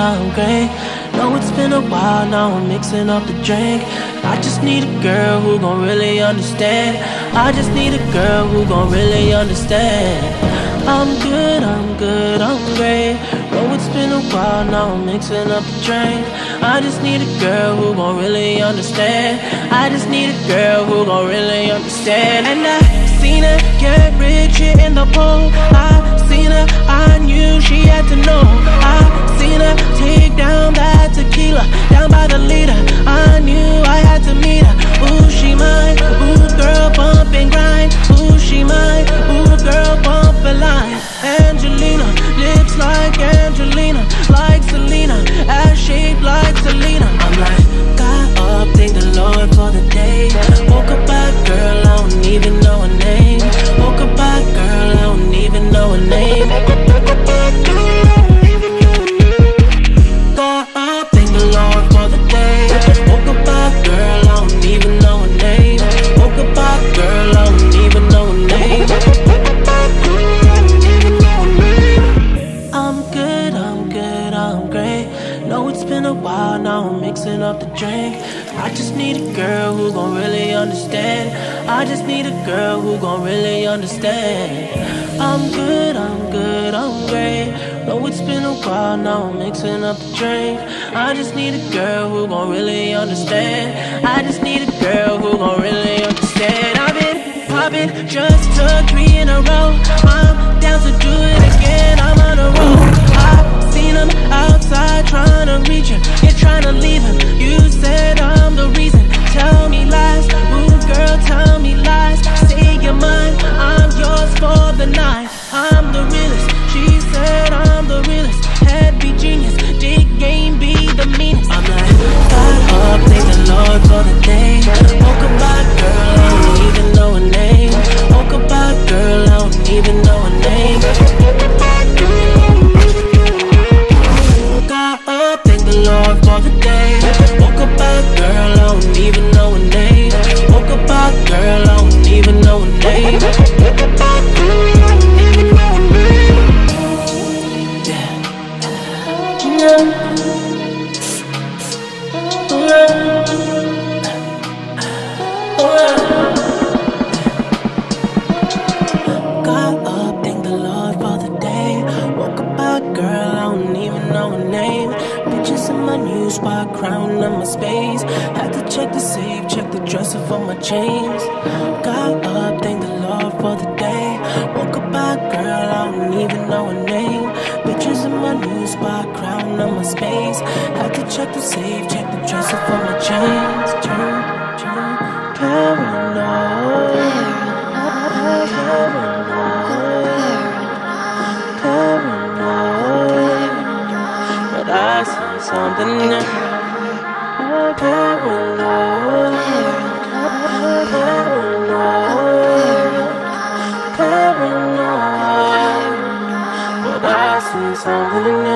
I'm great. Know it's been a while, now I'm mixing up the drink. I just need a girl who gon' really understand. I just need a girl who gon' really understand. I'm good, I'm good, I'm great. Know it's been a while, now I'm mixing up the drink. I just need a girl who gon' really understand. I just need a girl who gon' really understand. And I seen her get rich here in the pool. I seen her, I knew she had to know. I seen her take down that tequila, down by the leader. I knew I had to meet her. Ooh, she mine. Ooh, girl, bump and grind. Ooh, she mine. Ooh, girl, bump a line. Angelina, lips like Angelina, like Selena, ass shaped like Selena. I'm like, got up, thank the Lord for the day. Woke up by girl, I don't even know her name. Woke up by girl, I don't even know her name. Got up, thank the Lord for the day. Woke up by girl, I don't even know her name. Woke up by girl, I don't even know her name. I'm good, I'm good, I'm great. Know it's been a while, now I'm mixing up the drink. I just need a girl who gon' really understand. I just need a girl who gon' really understand. I'm good, I'm good, I'm great. Know it's been a while, now I'm mixing up the drink. I just need a girl who gon' really understand. I just need a girl who gon' really understand. I've been poppin', just took 3 in a row. I'm down to do it again, I'm on a roll. I seen him outside tryna reach him, yeah, tryna leave him. You said I'm the reason, tell me lies. Ooh, girl, tell me lies. Say you're mine, I'm yours for the night. I'm the realest, she said I'm the realest. Head be genius, dick game be the meanest. I'm like, got up, thank the Lord for the day. Woke up by girl, I don't even know her name. Woke up by girl, I don't even know her name. Got up, thank the Lord for the day. Woke up by girl, I don't even know her name. Woke up by girl, I don't even know her name. Got up, thank the Lord for the day. Woke up by girl, I don't even know her name. Bitches in my new spot, crown on my space. Had to check the safe, check the dresser for my chains. Got up, thank the Lord for the day. Woke up by girl, I don't even know her name. Bitches in my new spot, crown on my space. Had to check the safe, check the dresser for my chains. Paranoid. But I see something new. Paranoid. But I see something new.